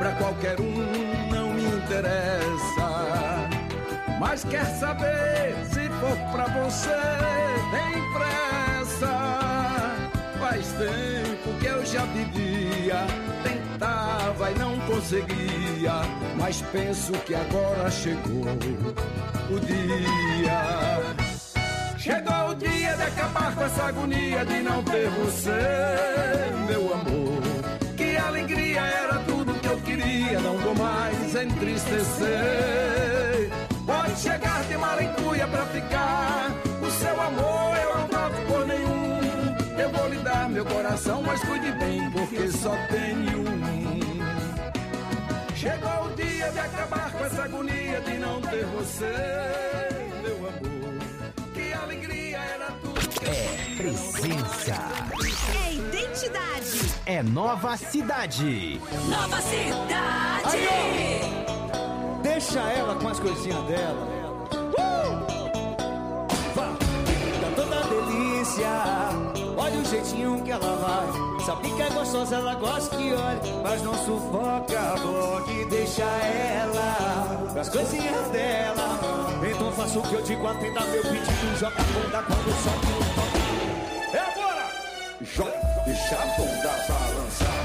pra qualquer um não me interessa. Mas quer saber, se for pra você, tem pressa. Faz tempo que eu já vivia, tentava e não conseguia, mas penso que agora chegou o dia. Chegou o dia de acabar com essa agonia de não ter você, meu amor. Que alegria, era tudo que eu queria, não vou mais entristecer. Pode chegar de maracuia pra ficar, o seu amor eu não troco por nenhum. Eu vou lhe dar meu coração, mas cuide bem, porque só tenho um. Chegou o dia de acabar com essa agonia de não ter você, meu amor. Que alegria, era tudo que eu queria. Presença. É identidade. É Nova Cidade. Nova Cidade. Aí, deixa ela com as coisinhas dela. Tá toda delícia. Olha o jeitinho que ela vai. Sabe que é gostosa, ela gosta que olhe, mas não sufoca, bloque. Deixa ela com as coisinhas dela. Então faça o que eu digo, atenda meu pedido. Joga a bunda quando o sol toca. É agora! Joga, deixa a bunda balançar.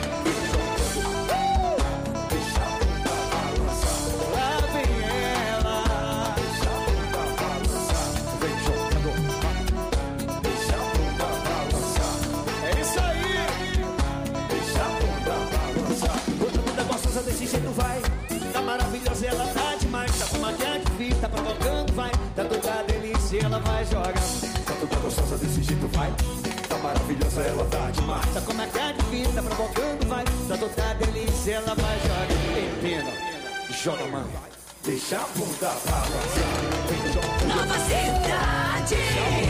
Deixa a bunda balançar. Lá vem ela. Deixa a bunda balançar. Vem jogando. Deixa a bunda balançar. É isso aí. Deixa a bunda balançar. Outra bunda gostosa desse jeito vai. Tá maravilhosa, ela tá demais. Tá com maquiagem fixa, tá provocando, vai. Tá toda delícia, ela vai jogar. Tá toda gostosa desse jeito vai. Tá maravilhosa, ela tá demais. Tá com maquiagem fixa, tá provocando, vai. Tá toda delícia, ela vai jogar. Empina, joga, mano. Deixa a bunda balançar. Nova Cidade.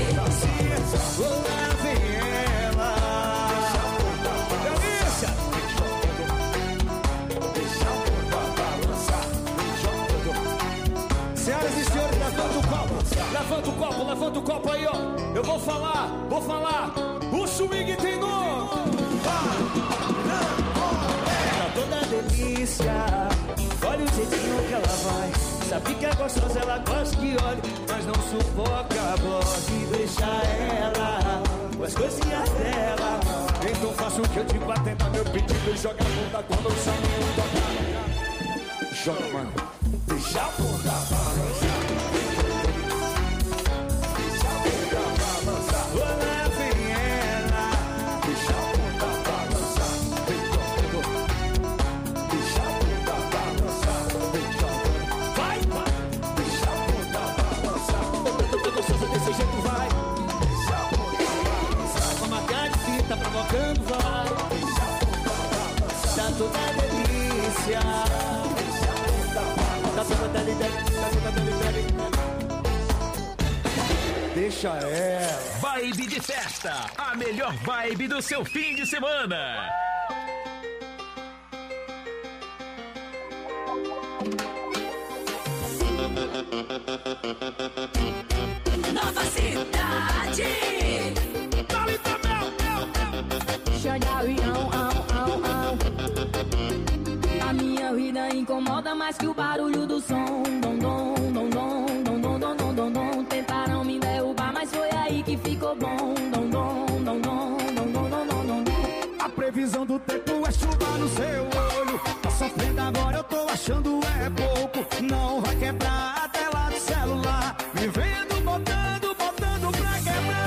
Lá vem ela. Delícia. Senhoras e senhores, levanta o copo aí, ó. Eu vou falar. O swing tem nome. Tá toda delícia. Olha o jeitinho que ela vai. Sabe que é gostosa, ela gosta que olhe, mas não sufoca, bloque. Deixa ela com as coisinhas dela. Então faça o que eu digo, atenda meu pedido. Joga a bunda quando o soninho tocar. Joga, mano. Deixa a bunda balançar. Deixa a bunda balançar. Lá vem ela. Deixa a bunda balançar. Vem jogando. Deixa a bunda balançar. Vem jogando. Vai, vai. Deixa a bunda balançar. Tô gostosa desse jeito, vai. Deixa a bunda balançar. Com a maquiagem fita, provocando, vai. Deixa a bunda balançar. Tá toda delícia. Deixa ela. Vibe de festa. A melhor vibe do seu fim de semana. Nova Cidade. A minha vida incomoda mais que o barulho do som. Dom, dom, dom, dom, dom, dom, dom, dom, dom, dom. Tentaram me derrubar, mas foi aí que ficou bom. Dom, dom, dom, dom, dom, dom, dom, dom, dom. A previsão do tempo é chuva no seu olho. Tá sofrendo agora, eu tô achando é pouco. Não vai quebrar a tela do celular. Vivendo, botando pra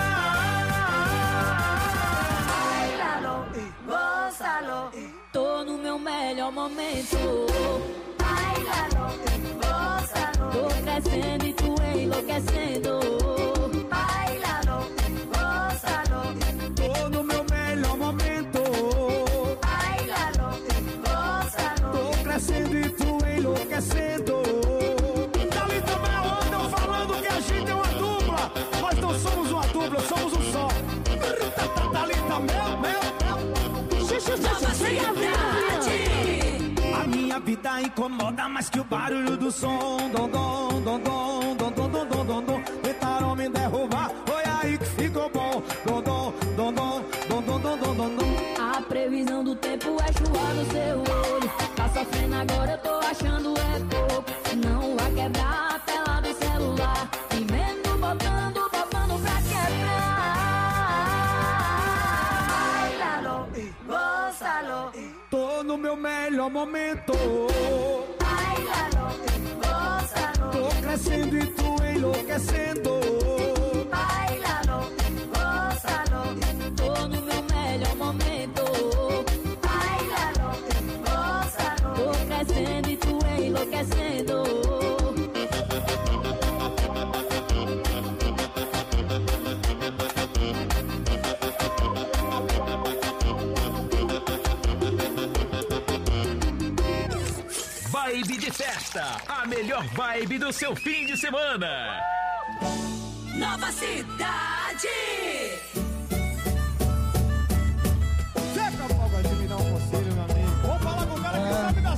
quebrar. Bailalo, gózalo. Tô no meu melhor momento. Bailalo, gózalo. Tô crescendo e tu enlouquecendo. Bailalo, gózalo. Tô no meu melhor momento. Bailalo, gózalo. Tô crescendo e tu enlouquecendo. Dali também andam falando que a gente é uma dupla. Nós não somos uma dupla, somos um só. Dali também, meu. Nova Cidade. A minha vida incomoda mais que o barulho do som. Dom, dom, dom, dom, dom, dom, dom, dom, dom, dom. Tentaram me derrubar, foi aí que ficou bom. Dom, dom, dom, dom, dom, dom, dom, dom, dom, dom. A previsão do tempo é chuva no seu olho. Tá sofrendo no meu melhor momento. Bailalo, gózalo. Tô crescendo e tu enlouquecendo. Bailalo, gózalo. Tô no meu melhor momento. Bailalo, gózalo. Tô crescendo e tu enlouquecendo. Vibe de festa, a melhor vibe do seu fim de semana. Nova Cidade.